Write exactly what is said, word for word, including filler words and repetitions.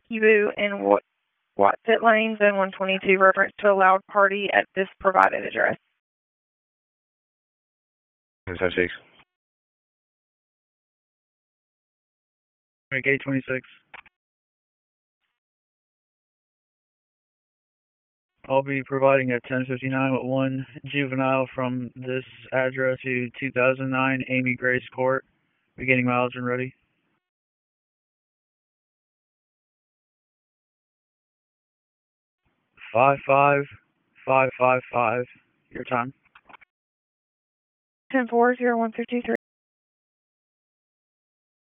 Kibu in Wat- Watsit Lane, Zone one twenty-two, reference to a loud party at this provided address. ten six. Gate twenty-six. I'll be providing at ten fifty-nine with one juvenile from this address to two thousand nine Amy Grace Court, beginning mileage and ready. Five five five five five. Your time. ten four zero one fifty three.